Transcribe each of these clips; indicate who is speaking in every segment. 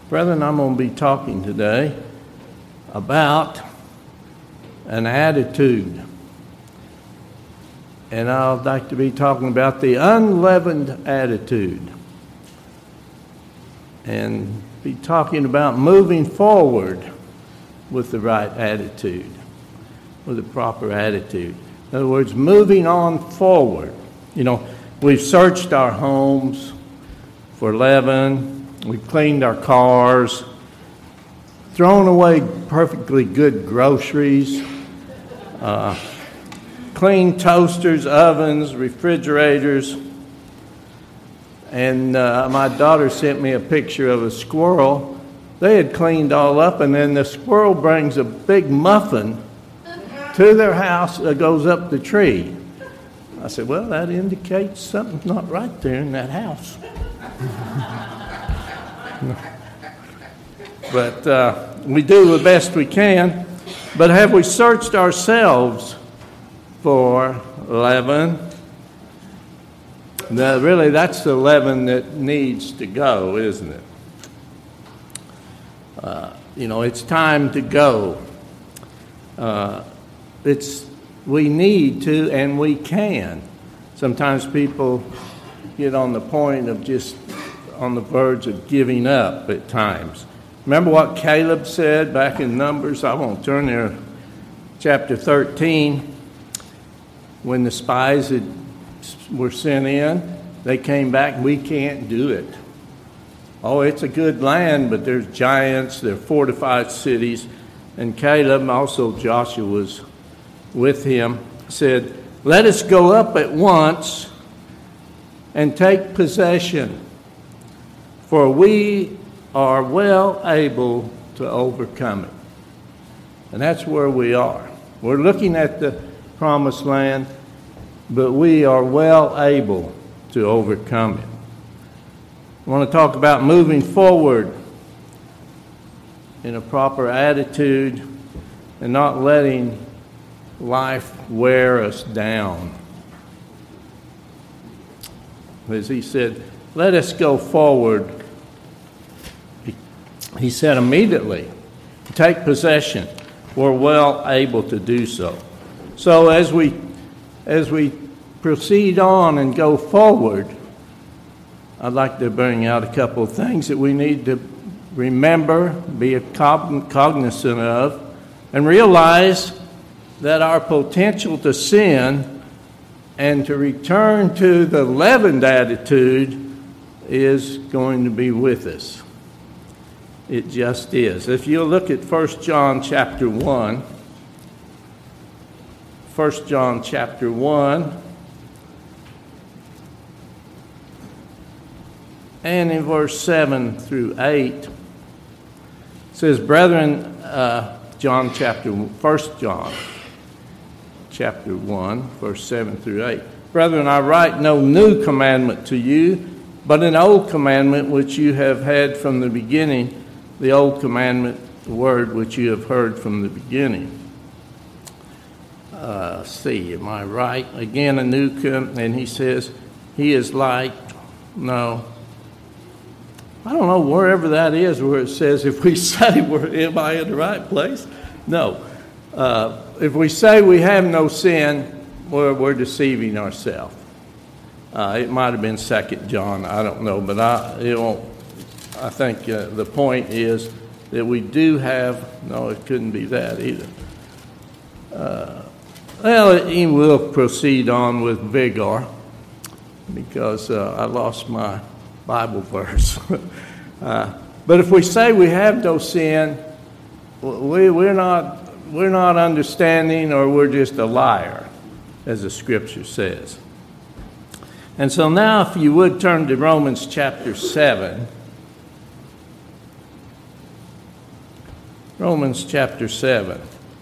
Speaker 1: Brethren, I'm going to be talking today about an attitude. And I'd like to be talking about the unleavened attitude. And be talking about moving forward with the right attitude, with the proper attitude. In other words, moving on forward. You know, we've searched our homes for leaven. We've cleaned our cars, thrown away perfectly good groceries, cleaned toasters, ovens, refrigerators. And my daughter sent me a picture of a squirrel. They had cleaned all up, and then the squirrel brings a big muffin to their house that goes up the tree. I said, well, that indicates something's not right there in that house. But we do the best we can. But have we searched ourselves for leaven? Now, really, that's the leaven that needs to go, isn't it? It's time to go. We need to and we can. Sometimes people get on the point of just on the verge of giving up at times. Remember what Caleb said back in Numbers? I won't turn there. Chapter 13, when the spies were sent in, they came back, we can't do it. Oh, it's a good land, but there's giants, there are fortified cities. And Caleb, also Joshua was with him, said, let us go up at once and take possession, for we are well able to overcome it. And that's where we are. We're looking at the promised land, but we are well able to overcome it. I want to talk about moving forward in a proper attitude and not letting life wear us down. As he said, let us go forward. He said immediately, take possession. We're well able to do so. So as we proceed on and go forward, I'd like to bring out a couple of things that we need to remember, be cognizant of, and realize that our potential to sin and to return to the leavened attitude is going to be with us. It just is. If you look at 1 John chapter 1, 1 John chapter 1, and in verse 7 through 8, it says, brethren, 1 John chapter 1, verse 7 through 8. Brethren, I write no new commandment to you, but an old commandment which you have had from the beginning, the old commandment, the word which you have heard from the beginning. Am I right? Again, a new commandment, and he says, he is like, no. I don't know, wherever that is, where it says, if we say, am I in the right place? No. If we say we have no sin, we're deceiving ourselves. It might have been 2 John, I don't know, but I think the point is that we do have, no, it couldn't be that either. He will proceed on with vigor because I lost my Bible verse. But if we say we have no sin, we're not understanding, or we're just a liar, as the Scripture says. And so now, if you would turn to Romans chapter 7. Romans chapter 7.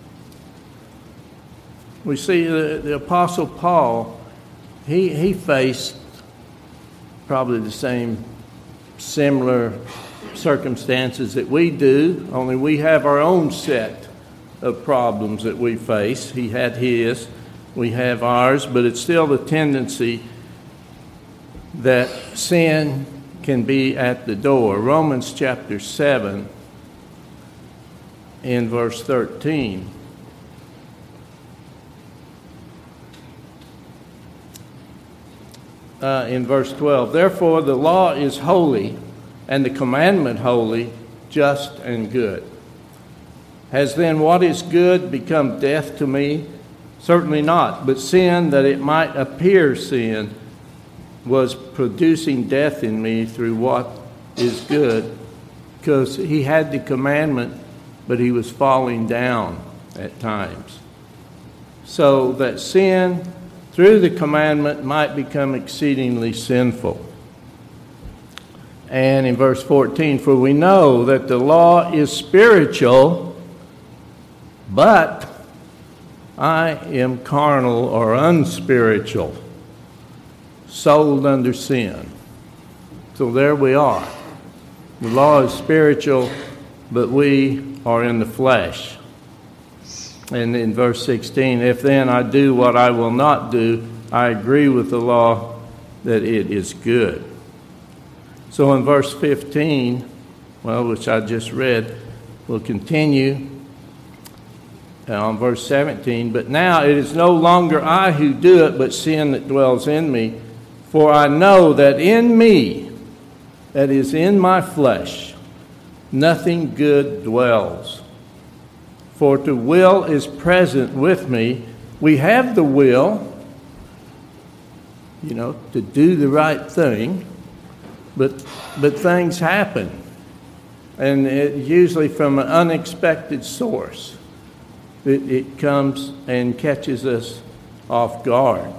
Speaker 1: We see the Apostle Paul, he faced probably the same similar circumstances that we do, only we have our own set of problems that we face. He had his, we have ours, but it's still the tendency that sin can be at the door. Romans chapter 7 in verse 13. In verse 12, therefore the law is holy, and the commandment holy, just and good. Has then what is good become death to me? Certainly not, but sin, that it might appear sin, was producing death in me through what is good, because he had the commandment, but he was falling down at times. So that sin, through the commandment, might become exceedingly sinful. And in verse 14, for we know that the law is spiritual, but I am carnal or unspiritual, sold under sin. So there we are. The law is spiritual, but we are in the flesh. And in verse 16, if then I do what I will not do, I agree with the law that it is good. So in verse 15, which I just read, we'll continue on verse 17. But now it is no longer I who do it, but sin that dwells in me. For I know that in me, that is in my flesh, nothing good dwells. For to will is present with me. We have the will, to do the right thing, but things happen. And it usually from an unexpected source. It comes and catches us off guard.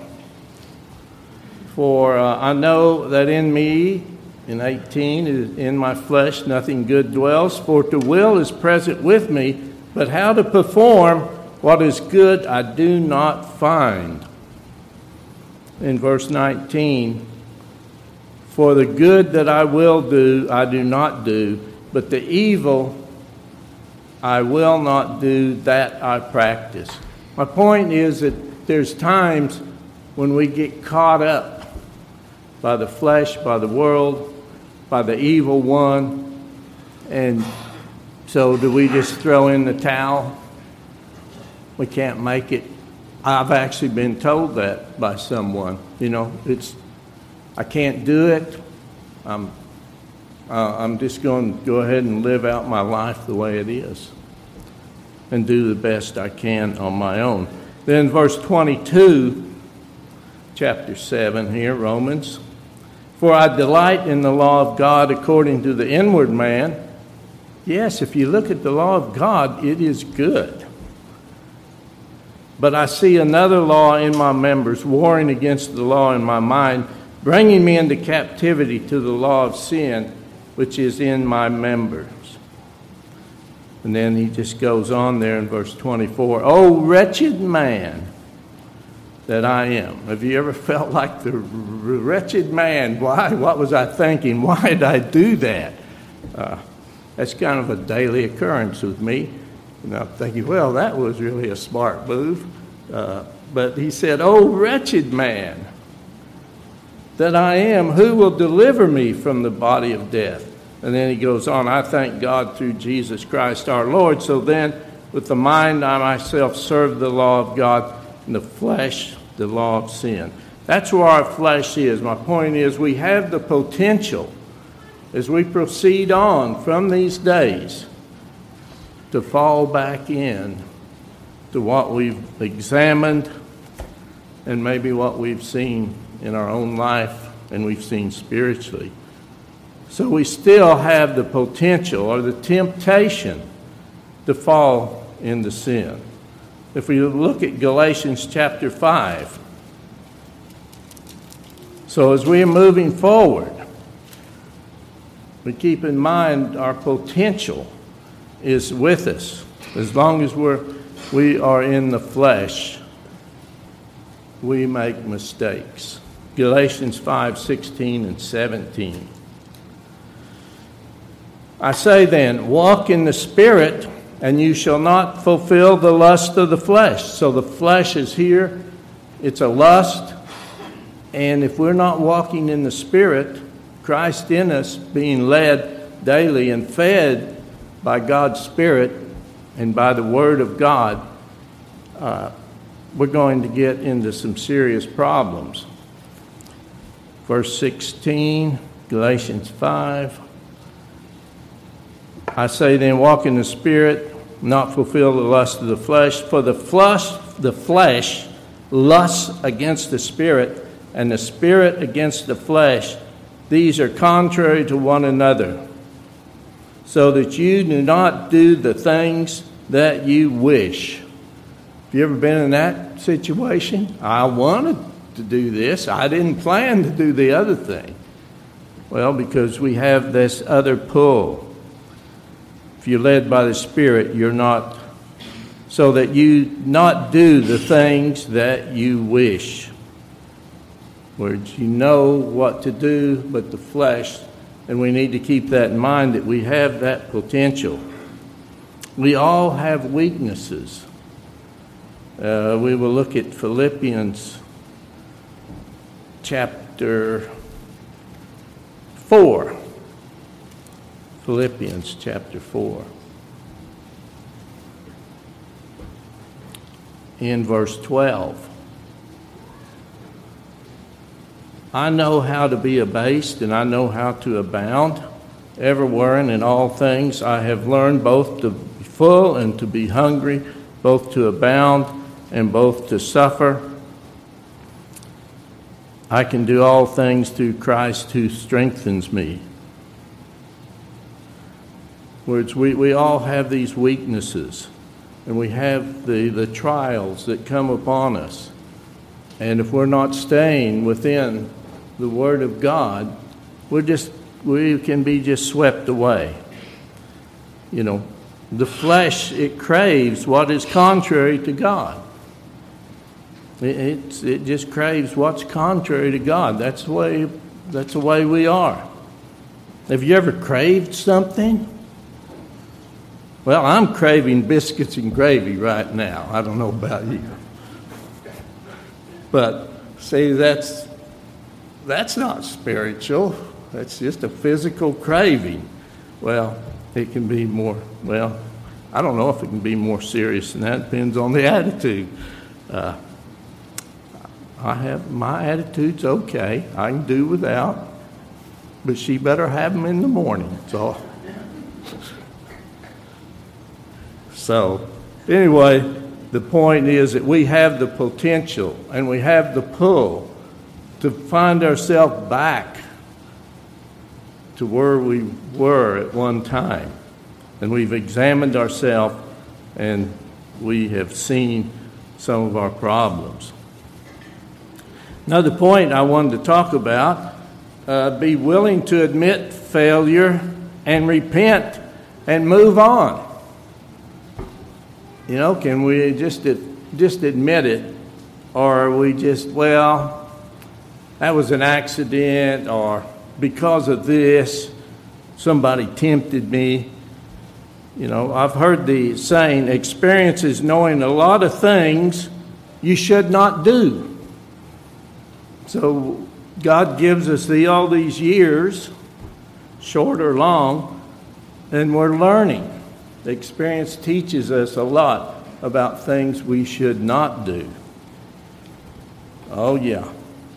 Speaker 1: For I know that in me, in 18, in my flesh, nothing good dwells. For to will is present with me, but how to perform what is good I do not find. In verse 19, for the good that I will do, I do not do, but the evil I will not do, that I practice. My point is that there's times when we get caught up by the flesh, by the world, by the evil one, and so do we just throw in the towel? We can't make it. I've actually been told that by someone. I can't do it. I'm just going to go ahead and live out my life the way it is and do the best I can on my own. Then verse 22, chapter 7 here, Romans. For I delight in the law of God according to the inward man. Yes, if you look at the law of God, it is good. But I see another law in my members, warring against the law in my mind, bringing me into captivity to the law of sin, which is in my members. And then he just goes on there in verse 24. Oh, wretched man that I am. Have you ever felt like the wretched man? Why? What was I thinking? Why did I do that? That's kind of a daily occurrence with me. And I'm thinking, well, that was really a smart move. But he said, oh, wretched man that I am, who will deliver me from the body of death? And then he goes on, I thank God through Jesus Christ our Lord. So then, with the mind, I myself serve the law of God, in the flesh, the law of sin. That's where our flesh is. My point is, we have the potential, as we proceed on from these days, to fall back in to what we've examined and maybe what we've seen in our own life and we've seen spiritually. So we still have the potential or the temptation to fall into sin. If we look at Galatians chapter 5, so as we are moving forward, we keep in mind our potential is with us. As long as we are in the flesh, we make mistakes. Galatians 5:16 and 17. I say then, walk in the Spirit, and you shall not fulfill the lust of the flesh. So the flesh is here. It's a lust. And if we're not walking in the Spirit, Christ in us, being led daily and fed by God's Spirit and by the Word of God, we're going to get into some serious problems. Verse 16, Galatians 5. I say then, walk in the Spirit, not fulfill the lust of the flesh. For the flesh lusts against the Spirit, and the Spirit against the flesh. These are contrary to one another, so that you do not do the things that you wish. Have you ever been in that situation? I wanted to do this. I didn't plan to do the other thing. Well, because we have this other pull. If you're led by the Spirit, you're not, so that you not do the things that you wish. Where you know what to do, but the flesh, and we need to keep that in mind, that we have that potential. We all have weaknesses. We will look at Philippians chapter 4. Philippians chapter 4. In verse 12. I know how to be abased, and I know how to abound. Everywhere and in all things I have learned both to be full and to be hungry, both to abound and both to suffer. I can do all things through Christ who strengthens me. Words, we all have these weaknesses, and we have the trials that come upon us. And if we're not staying within the Word of God, we can be just swept away. You know, the flesh, it craves what is contrary to God. It just craves what's contrary to God. That's the way we are. Have you ever craved something? Well, I'm craving biscuits and gravy right now. I don't know about you. But see, that's not spiritual. That's just a physical craving. Well, it can be more, I don't know if it can be more serious than that. It depends on the attitude. My attitude's okay. I can do without. But she better have them in the morning. So, anyway, the point is that we have the potential and we have the pull to find ourselves back to where we were at one time. And we've examined ourselves and we have seen some of our problems. Another point I wanted to talk about, be willing to admit failure and repent and move on. You know, can we just admit it, or are we just, that was an accident, or because of this, somebody tempted me. You know, I've heard the saying, experience is knowing a lot of things you should not do. So God gives us all these years, short or long, and we're learning. The experience teaches us a lot about things we should not do. Oh, yeah.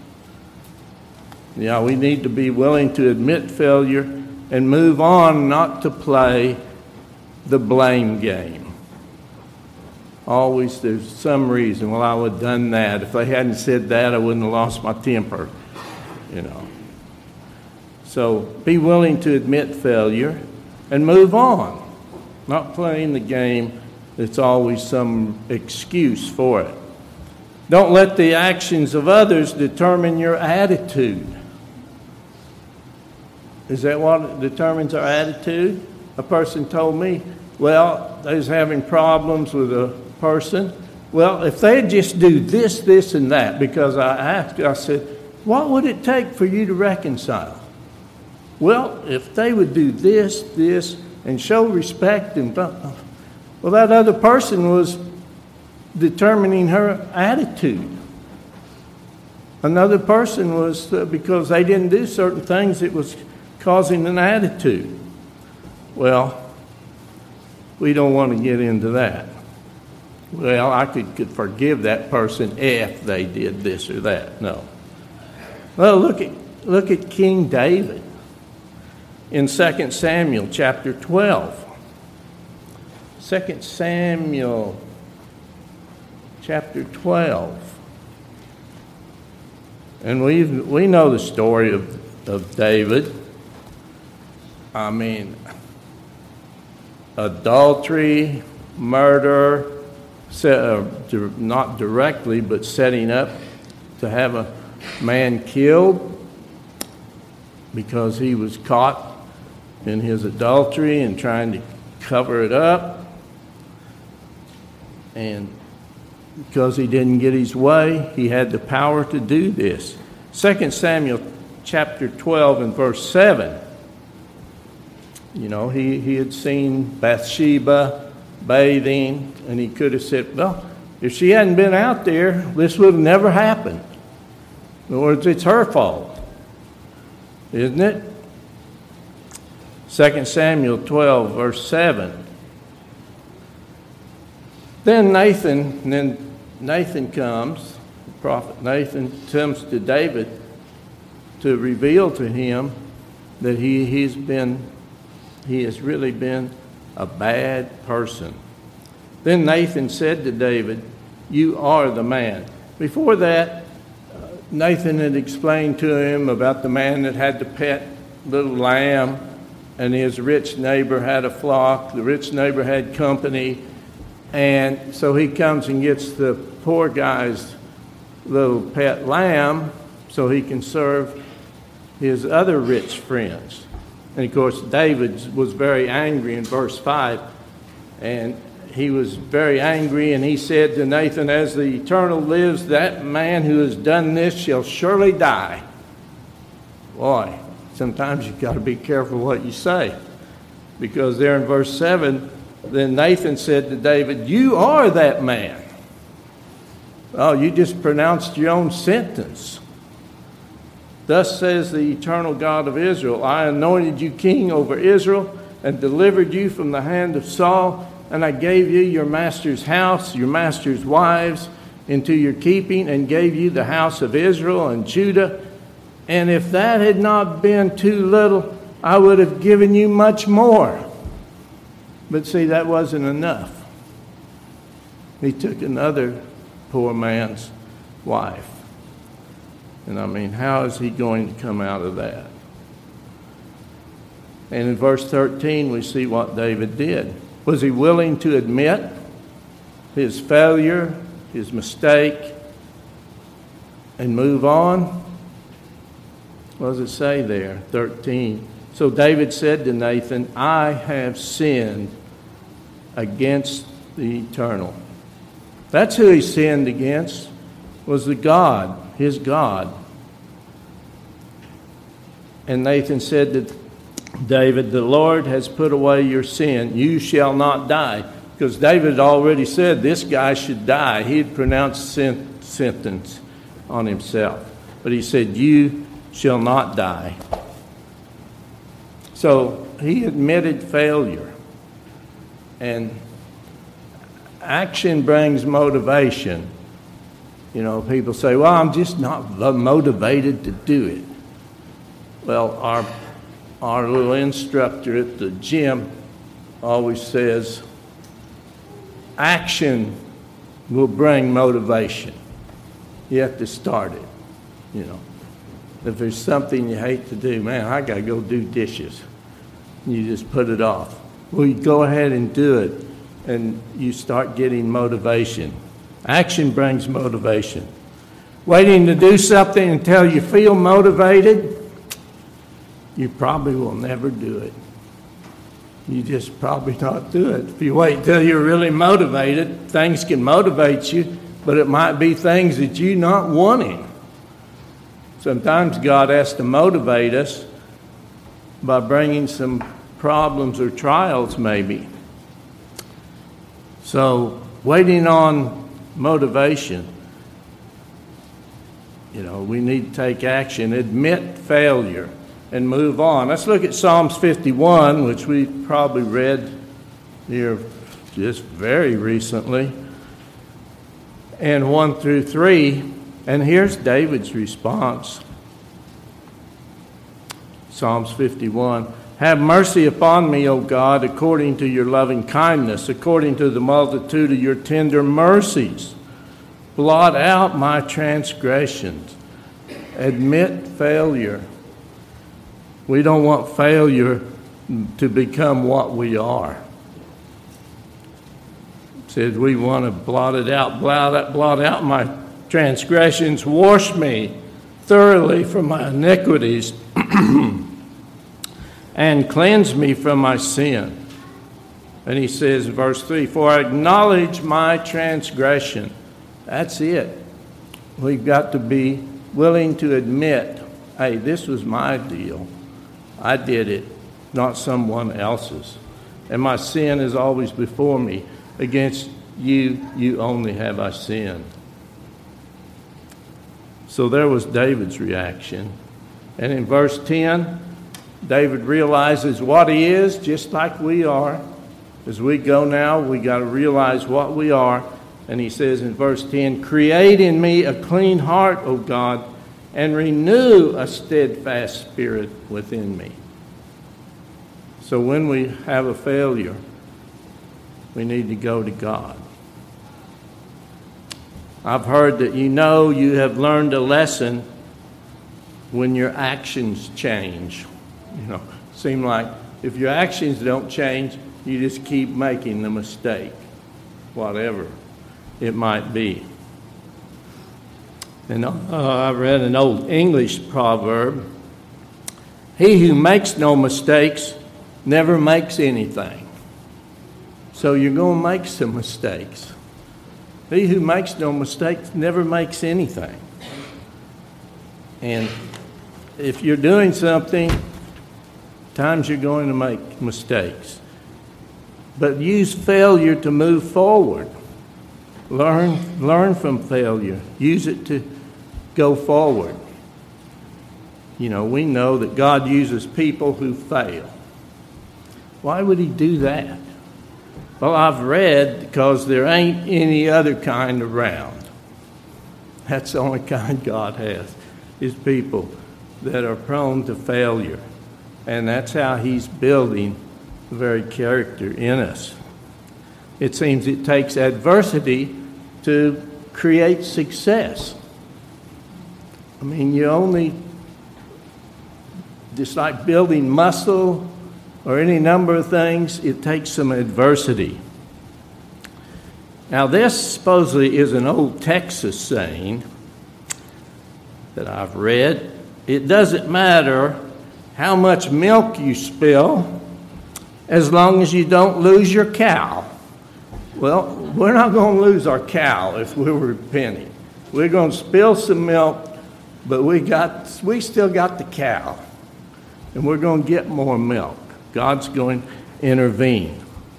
Speaker 1: Yeah, we need to be willing to admit failure and move on, not to play the blame game. Always there's some reason, I would have done that. If they hadn't said that, I wouldn't have lost my temper, you know. So be willing to admit failure and move on. Not playing the game that's always some excuse for it. Don't let the actions of others determine your attitude. Is that what determines our attitude? A person told me, they was having problems with a person. Well, if they'd just do this, this, and that, because I asked, I said, what would it take for you to reconcile? Well, if they would do this, this, and show respect, and that other person was determining her attitude. Another person was because they didn't do certain things, it was causing an attitude. Well, we don't want to get into that. Well, I could forgive that person if they did this or that. No. Well, look at King David in 2 Samuel chapter 12. 2 Samuel chapter 12. And we know the story of David. I mean, adultery, murder, not directly, but setting up to have a man killed because he was caught in his adultery and trying to cover it up. And because he didn't get his way, he had the power to do this. 2 Samuel chapter 12 and verse 7. You know, he had seen Bathsheba bathing, and he could have said, well, if she hadn't been out there, this would have never happened. In other words, it's her fault, isn't it? 2 Samuel 12, verse 7. Then Nathan comes, the prophet Nathan comes to David to reveal to him that he has really been a bad person. Then Nathan said to David, "You are the man." Before that, Nathan had explained to him about the man that had the pet little lamb, and his rich neighbor had a flock. The rich neighbor had company. And so he comes and gets the poor guy's little pet lamb so he can serve his other rich friends. And of course, David was very angry in verse 5. And he was very angry, and he said to Nathan, "As the Eternal lives, that man who has done this shall surely die." Boy, sometimes you've got to be careful what you say. Because there in verse 7, then Nathan said to David, "You are that man." Oh, you just pronounced your own sentence. "Thus says the eternal God of Israel, I anointed you king over Israel and delivered you from the hand of Saul, and I gave you your master's house, your master's wives into your keeping, and gave you the house of Israel and Judah. And if that had not been too little, I would have given you much more." But see, that wasn't enough. He took another poor man's wife. And I mean, how is he going to come out of that? And in verse 13, we see what David did. Was he willing to admit his failure, his mistake, and move on? What does it say there? 13. So David said to Nathan, "I have sinned against the Eternal." That's who he sinned against, was the God, his God. And Nathan said to David, "The Lord has put away your sin. You shall not die." Because David had already said this guy should die. He had pronounced sentence on himself. But he said, "You shall not die." So he admitted failure. And action brings motivation. You know, people say, "Well, I'm just not motivated to do it." Well, our little instructor at the gym always says, action will bring motivation. You have to start it, you know. If there's something you hate to do, man, I got to go do dishes. You just put it off. Well, you go ahead and do it, and you start getting motivation. Action brings motivation. Waiting to do something until you feel motivated, you probably will never do it. You just probably not do it. If you wait till you're really motivated, things can motivate you, but it might be things that you're not wanting. Sometimes God has to motivate us by bringing some problems or trials maybe. So waiting on motivation. We need to take action, admit failure, and move on. Let's look at Psalms 51, which we probably read here just very recently, and 1 through 3. And here's David's response. Psalms 51. Have mercy upon me, O God, according to your loving kindness, according to the multitude of your tender mercies. Blot out my transgressions. Admit failure. We don't want failure to become what we are. It says we want to blot it out, blot out my transgressions. Wash me thoroughly from my iniquities and cleanse me from my sin. And he says in verse 3, for I acknowledge my transgression. That's it. We've got to be willing to admit, hey, this was my deal. I did it, not someone else's. And my sin is always before me. Against you only have I sinned. So there was David's reaction. And in verse 10, David realizes what he is, just like we are. As we go now, we got to realize what we are. And he says in verse 10, create in me a clean heart, O God, and renew a steadfast spirit within me. So when we have a failure, we need to go to God. I've heard that you have learned a lesson when your actions change. Seem like if your actions don't change, you just keep making the mistake, whatever it might be. And I read an old English proverb. He who makes no mistakes never makes anything. So you're going to make some mistakes. He who makes no mistakes never makes anything. And if you're doing something, times you're going to make mistakes. But use failure to move forward. Learn from failure. Use it to go forward. We know that God uses people who fail. Why would he do that? Well, I've read because there ain't any other kind around. That's the only kind God has, is people that are prone to failure. And that's how he's building the very character in us. It seems it takes adversity to create success. Just like building muscle or any number of things, it takes some adversity. Now, this supposedly is an old Texas saying that I've read. It doesn't matter how much milk you spill as long as you don't lose your cow. Well, we're not going to lose our cow if we're repenting. We're going to spill some milk, but we still got the cow. And we're going to get more milk. God's going to intervene.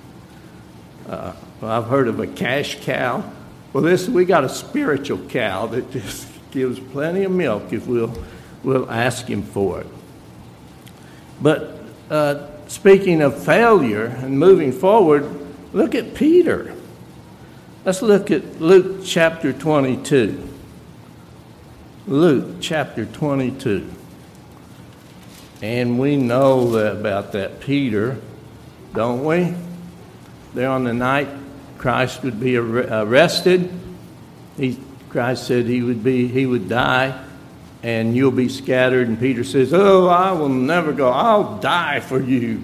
Speaker 1: I've heard of a cash cow. Well, we got a spiritual cow that just gives plenty of milk if we'll ask him for it. But speaking of failure and moving forward, look at Peter. Let's look at Luke chapter 22. Luke chapter 22. And we know about that Peter, don't we? There on the night Christ would be arrested. Christ said he would die, and you'll be scattered. And Peter says, "Oh, I will never go. I'll die for you."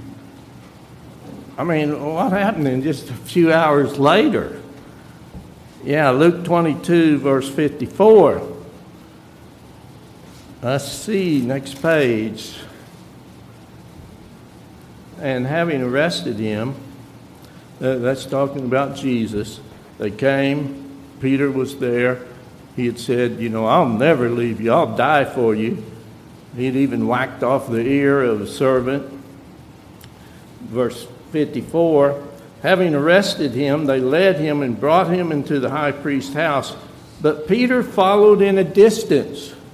Speaker 1: What happened in just a few hours later? Yeah, Luke 22, verse 54. Let's see, next page. And having arrested him, that's talking about Jesus. They came, Peter was there. He had said, I'll never leave you, I'll die for you. He'd even whacked off the ear of a servant. Verse 54, having arrested him, they led him and brought him into the high priest's house. But Peter followed in a distance.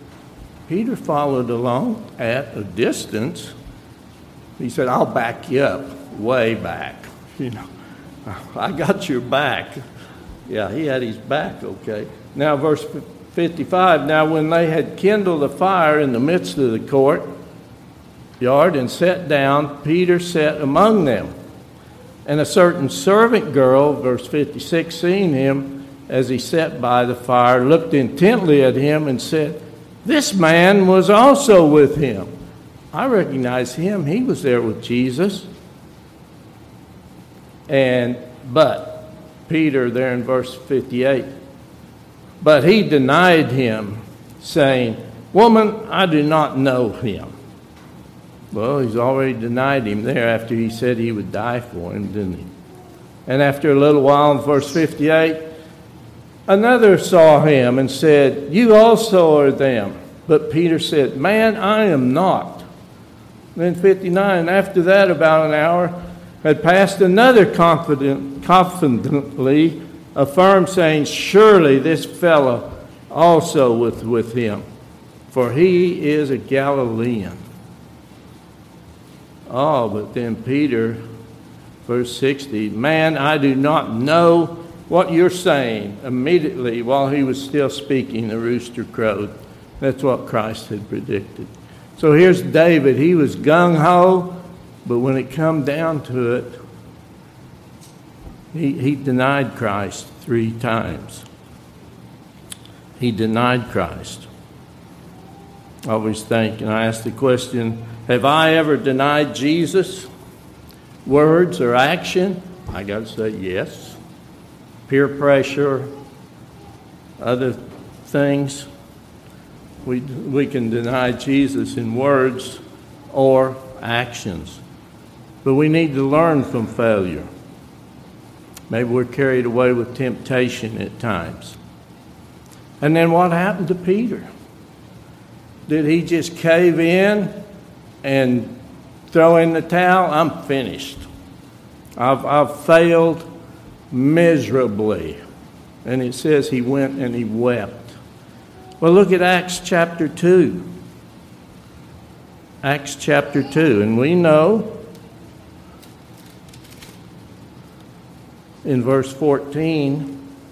Speaker 1: Peter followed along at a distance. He said, I'll back you up, way back. You know, I got your back. Yeah, he had his back, okay. Now, verse 55, now when they had kindled a fire in the midst of the courtyard and sat down, Peter sat among them. And a certain servant girl, verse 56, seeing him as he sat by the fire, looked intently at him and said, this man was also with him. I recognize him. He was there with Jesus. But Peter, there in verse 58, but he denied him, saying, woman, I do not know him. Well, he's already denied him there after he said he would die for him, didn't he? And after a little while, in verse 58, another saw him and said, you also are them. But Peter said, man, I am not. Then 59, after that, about an hour had passed, another confidently affirmed, saying, surely this fellow also with him, for he is a Galilean. Oh, but then Peter, verse 60, man, I do not know what you're saying. Immediately, while he was still speaking, the rooster crowed. That's what Christ had predicted. So here's David. He was gung-ho, but when it come down to it, he denied Christ 3 times. He denied Christ. I always think, and I ask the question, have I ever denied Jesus? Words or action? I got to say yes. Peer pressure, other things. We can deny Jesus in words or actions. But we need to learn from failure. Maybe we're carried away with temptation at times. And then what happened to Peter? Did he just cave in and throw in the towel? I'm finished. I've failed miserably. And it says he went and he wept. Well, look at Acts chapter 2. Acts chapter 2. And we know in verse 14,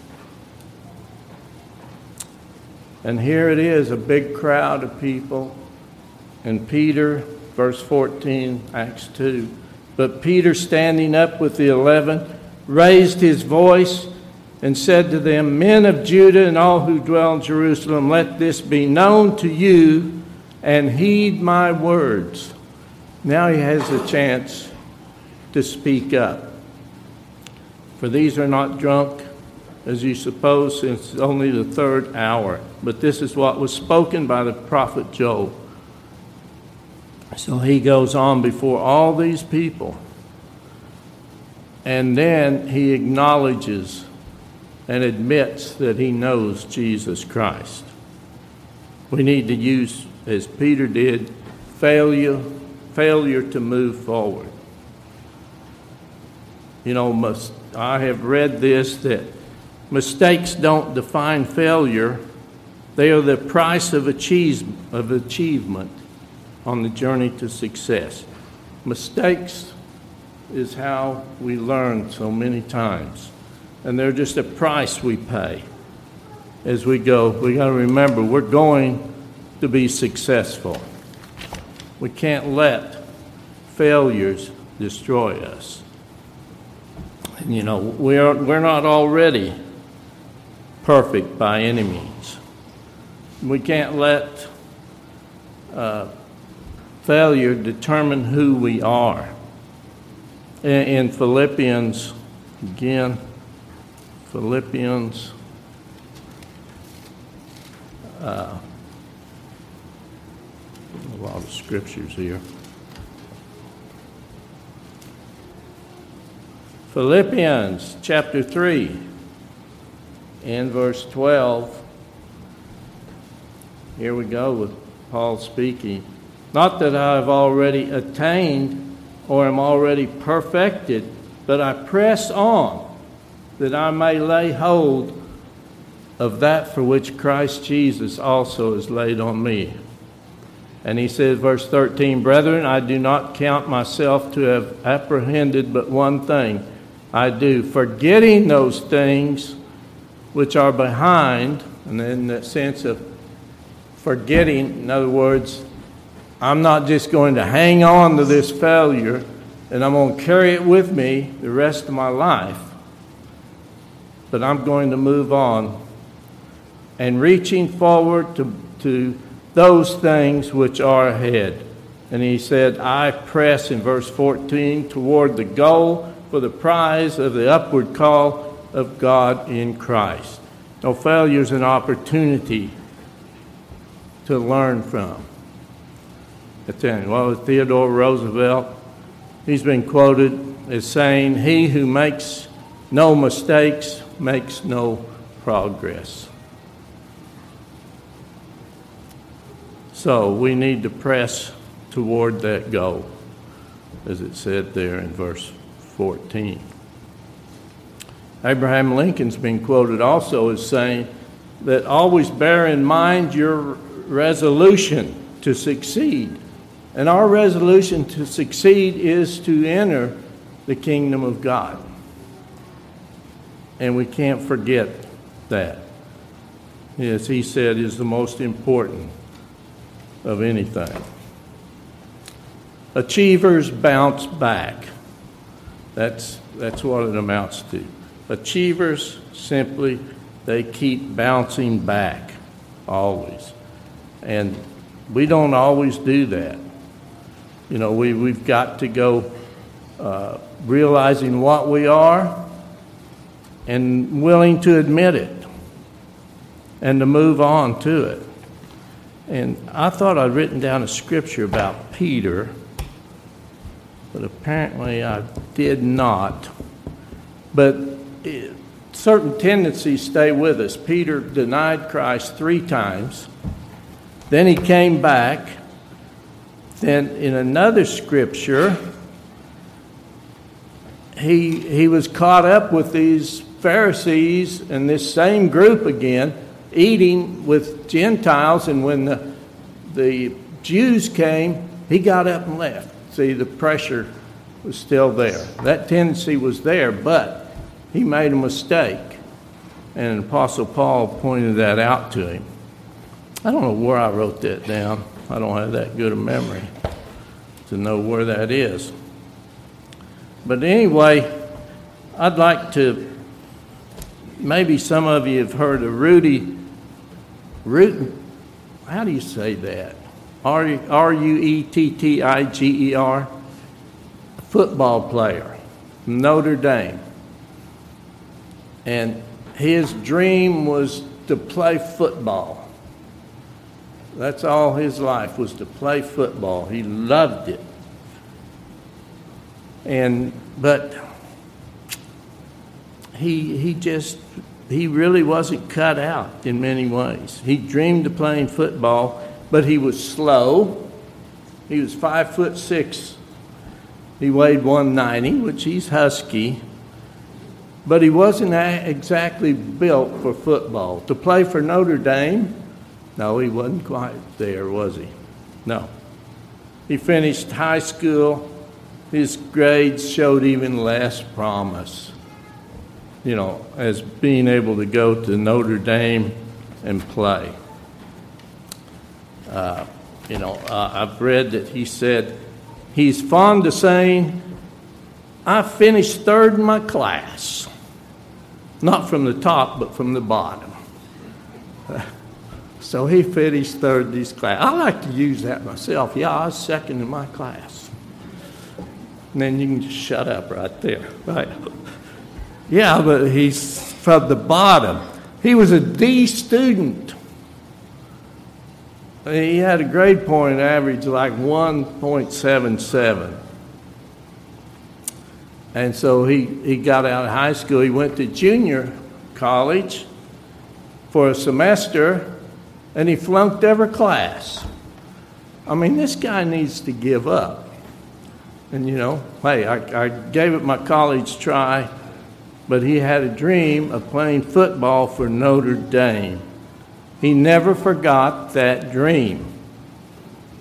Speaker 1: and here it is, a big crowd of people. And Peter, verse 14, Acts 2. But Peter, standing up with the 11, raised his voice and said to them, men of Judah and all who dwell in Jerusalem, let this be known to you and heed my words. Now he has a chance to speak up. For these are not drunk, as you suppose, since it's only the 3rd hour. But this is what was spoken by the prophet Joel. So he goes on before all these people. And then he acknowledges and admits that he knows Jesus Christ. We need to use, as Peter did, failure to move forward. You know, I have read this, that mistakes don't define failure. They are the price of achievement on the journey to success. Mistakes is how we learn so many times. And they're just a price we pay as we go. We got to remember, we're going to be successful. We can't let failures destroy us. And you know, we're not already perfect by any means. We can't let failure determine who we are. In Philippians, again, a lot of scriptures here. Philippians chapter 3 and verse 12. Here we go with Paul speaking. Not that I have already attained or am already perfected, but I press on that I may lay hold of that for which Christ Jesus also is laid on me. And he says, verse 13, "Brethren, I do not count myself to have apprehended, but one thing I do, forgetting those things which are behind," and in the sense of forgetting, in other words, I'm not just going to hang on to this failure and I'm going to carry it with me the rest of my life, but I'm going to move on and reaching forward to those things which are ahead. And he said, "I press," in verse 14, "toward the goal for the prize of the upward call of God in Christ." No, failure is an opportunity to learn from. Well, Theodore Roosevelt, he's been quoted as saying, "He who makes no mistakes makes no progress." So we need to press toward that goal, as it said there in verse 14. Abraham Lincoln's been quoted also as saying that always bear in mind your resolution to succeed. And our resolution to succeed is to enter the kingdom of God. And we can't forget that. As he said, is the most important of anything. Achievers bounce back. That's what it amounts to. Achievers simply, they keep bouncing back, always. And we don't always do that. You know, we've got to go realizing what we are and willing to admit it and to move on to it. And I thought I'd written down a scripture about Peter, but apparently I did not. But certain tendencies stay with us. Peter denied Christ 3 times. Then he came back. Then in another scripture, he was caught up with these Pharisees and this same group again, eating with Gentiles, and when the Jews came, he got up and left. See, the pressure was still there. That tendency was there, but he made a mistake, and Apostle Paul pointed that out to him. I don't know where I wrote that down. I don't have that good a memory to know where that is. But anyway, I'd like to, maybe some of you have heard of how do you say that? Ruettiger, football player, Notre Dame. And his dream was to play football. That's all his life was, to play football. He loved it. But he really wasn't cut out in many ways. He dreamed of playing football, but he was slow. He was 5'6". He weighed 190, which he's husky. But he wasn't exactly built for football. To play for Notre Dame, no, he wasn't quite there, was he? No. He finished high school. His grades showed even less promise, as being able to go to Notre Dame and play. I've read that he said he's fond of saying, "I finished 3rd in my class." Not from the top, but from the bottom. So he finished 3rd in his class. I like to use that myself. Yeah, I was 2nd in my class. And then you can just shut up right there. Right? Yeah, but he's from the bottom. He was a D student. He had a grade point average like 1.77. And so he got out of high school. He went to junior college for a semester, and he flunked every class. I mean, this guy needs to give up. And, hey, I gave it my college try, but he had a dream of playing football for Notre Dame. He never forgot that dream.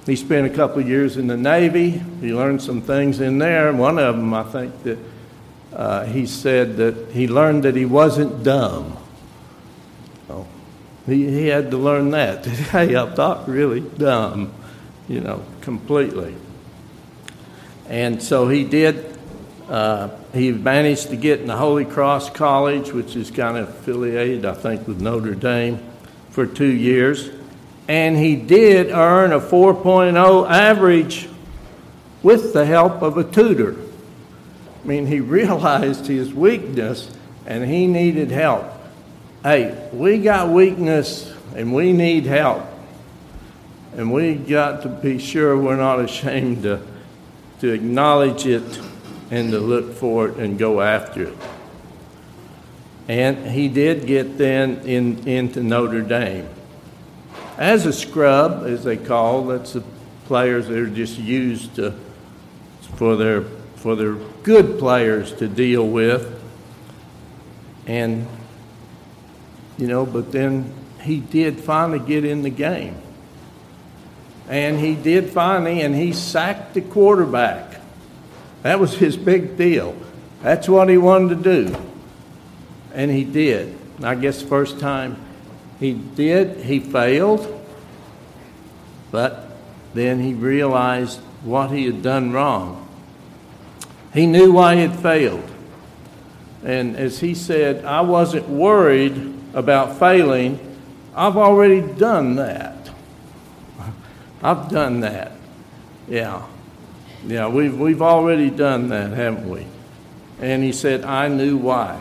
Speaker 1: He spent a couple of years in the Navy. He learned some things in there. One of them, I think, that he said that he learned that he wasn't dumb. Oh, he had to learn that. Hey, I'm not really dumb, completely. And so he did. He managed to get in the Holy Cross College, which is kind of affiliated, I think, with Notre Dame, for 2 years. And he did earn a 4.0 average with the help of a tutor. I mean, he realized his weakness and he needed help. Hey, we got weakness and we need help. And we got to be sure we're not ashamed to acknowledge it and to look for it and go after it. And he did get then into Notre Dame. As a scrub, as they call, that's the players that are just used for their good players to deal with. And, but then he did finally get in the game. And he did finally, and he sacked the quarterback. That was his big deal. That's what he wanted to do. And he did. I guess the first time he failed, but then he realized what he had done wrong. He knew why he had failed. And as he said, I wasn't worried about failing. I've already done that. I've done that. Yeah, we've already done that, haven't we? And he said, I knew why.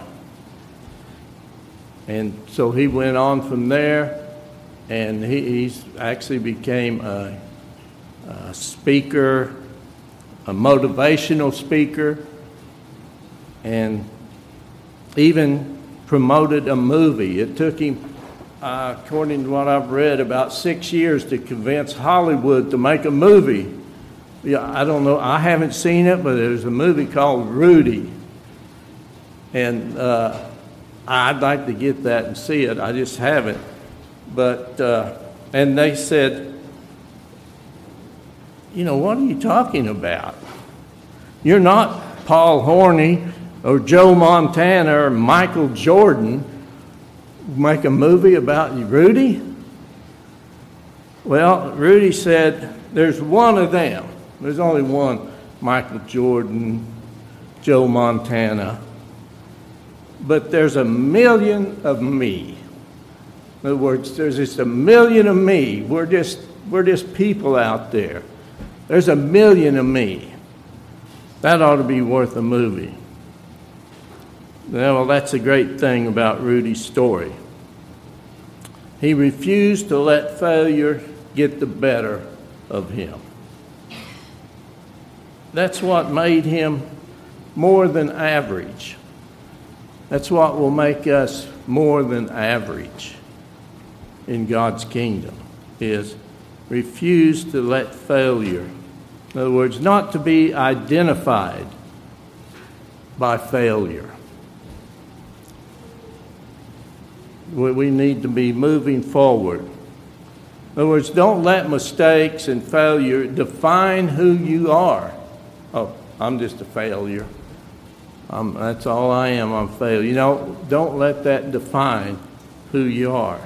Speaker 1: And so he went on from there, and he actually became a speaker, a motivational speaker, and even promoted a movie. It took him, according to what I've read, about 6 years to convince Hollywood to make a movie. Yeah, I don't know. I haven't seen it, but there's a movie called Rudy. And I'd like to get that and see it. I just haven't. But, and they said, what are you talking about? You're not Paul Horney or Joe Montana or Michael Jordan. Make a movie about Rudy? Well, Rudy said, there's one of them. There's only one Michael Jordan, Joe Montana. But there's 1 million of me. In other words, there's just 1 million of me. We're just people out there. There's 1 million of me. That ought to be worth a movie. Well, that's a great thing about Rudy's story. He refused to let failure get the better of him. That's what made him more than average. That's what will make us more than average in God's kingdom, is refuse to let failure, in other words, not to be identified by failure. We need to be moving forward. In other words, don't let mistakes and failure define who you are. Oh, I'm just a failure. That's all I am, I'm a failure. Don't let that define who you are.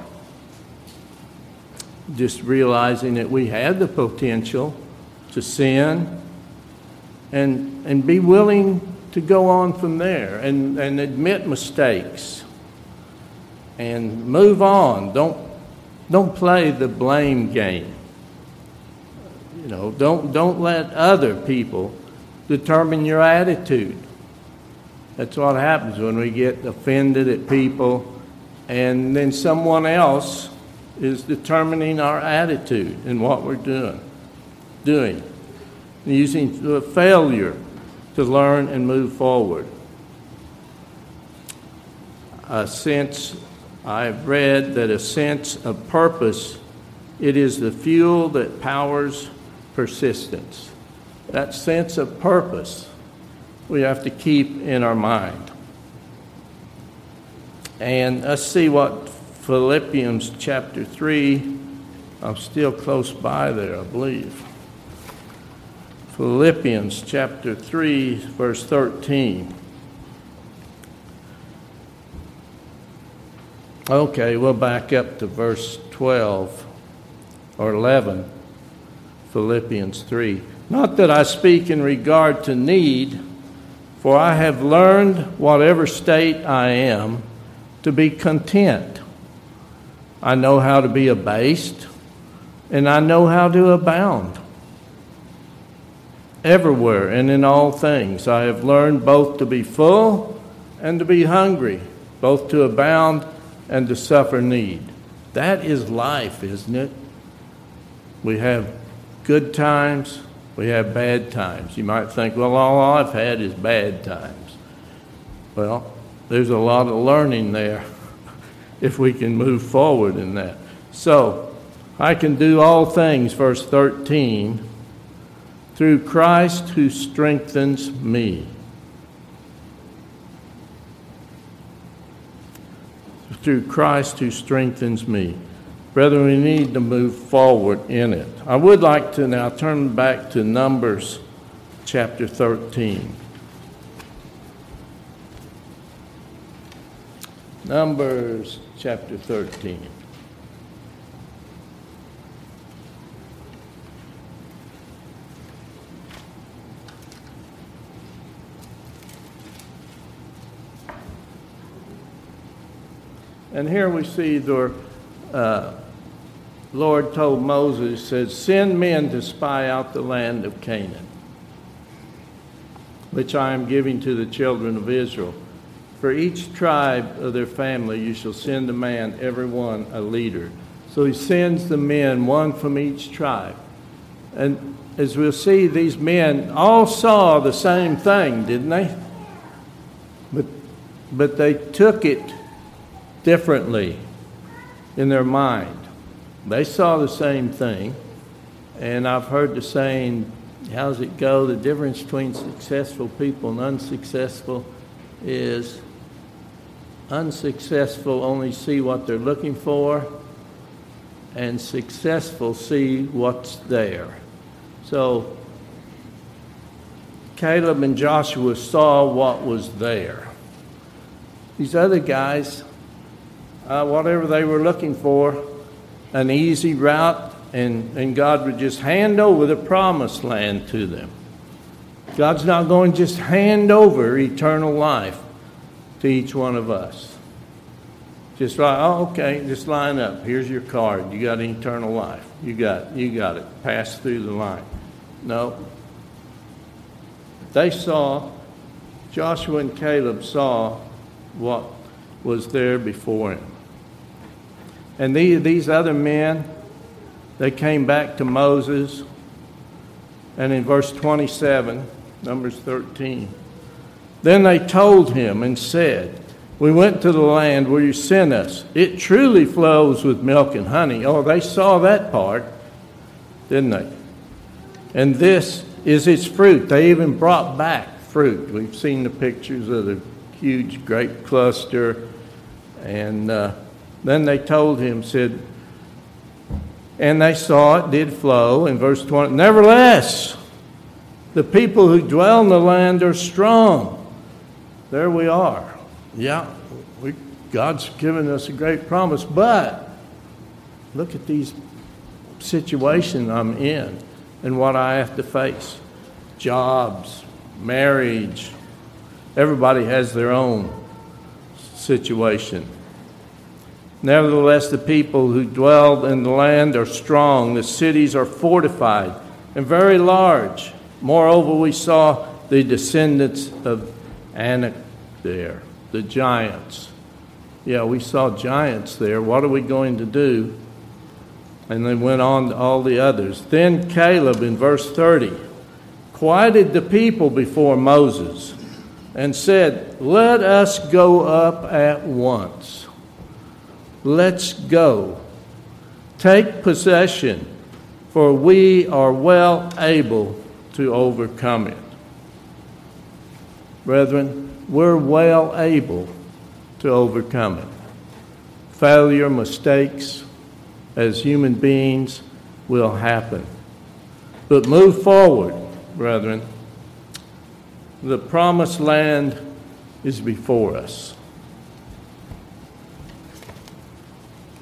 Speaker 1: Just realizing that we have the potential to sin and be willing to go on from there and admit mistakes and move on. Don't play the blame game. Don't let other people determine your attitude. That's what happens when we get offended at people, and then someone else is determining our attitude and what we're doing, using failure to learn and move forward. I've read that a sense of purpose, it is the fuel that powers persistence. That sense of purpose we have to keep in our mind. And let's see what Philippians chapter 3, I'm still close by there, I believe. Philippians chapter 3, verse 13. Okay, we'll back up to verse 12 or 11, Philippians 3. Not that I speak in regard to need, for I have learned, whatever state I am, to be content. I know how to be abased, and I know how to abound. Everywhere and in all things I have learned both to be full and to be hungry, both to abound and to suffer need. That is life, isn't it? We have good times, we have bad times. You might think, well, all I've had is bad times. Well, there's a lot of learning there if we can move forward in that. So, I can do all things, verse 13, through Christ who strengthens me. Through Christ who strengthens me. Brethren, we need to move forward in it. I would like to now turn back to Numbers chapter 13. Numbers chapter 13. And here we see the Lord told Moses, said, send men to spy out the land of Canaan, which I am giving to the children of Israel. For each tribe of their family you shall send a man, every one a leader. So he sends the men, one from each tribe. And as we'll see, these men all saw the same thing, didn't they? But they took it differently in their mind. They saw the same thing, and I've heard the saying, how does it go? The difference between successful people and unsuccessful is unsuccessful only see what they're looking for, and successful see what's there. So Caleb and Joshua saw what was there. These other guys, whatever they were looking for, an easy route, and God would just hand over the promised land to them. God's not going to just hand over eternal life to each one of us. Just like, oh, okay, just line up. Here's your card. You got eternal life. You got it. Pass through the line. No. They saw, Joshua and Caleb saw what was there before him. And these other men, they came back to Moses. And in verse 27, Numbers 13, then they told him and said, we went to the land where you sent us. It truly flows with milk and honey. Oh, they saw that part, didn't they? And this is its fruit. They even brought back fruit. We've seen the pictures of the huge grape cluster. And then they told him, said, and they saw it did flow. In verse 20, nevertheless, the people who dwell in the land are strong. There we are. Yeah, God's given us a great promise, but look at these situations I'm in and what I have to face. Jobs, marriage, everybody has their own situation. Nevertheless, the people who dwell in the land are strong. The cities are fortified and very large. Moreover, we saw the descendants of Anak there, the giants. Yeah, we saw giants there. What are we going to do? And they went on to all the others. Then Caleb, in verse 30, quieted the people before Moses and said, let us go up at once. Let's go. Take possession, for we are well able to overcome it. Brethren, we're well able to overcome it. Failure, mistakes, as human beings will happen. But move forward. brethren, the promised land is before us.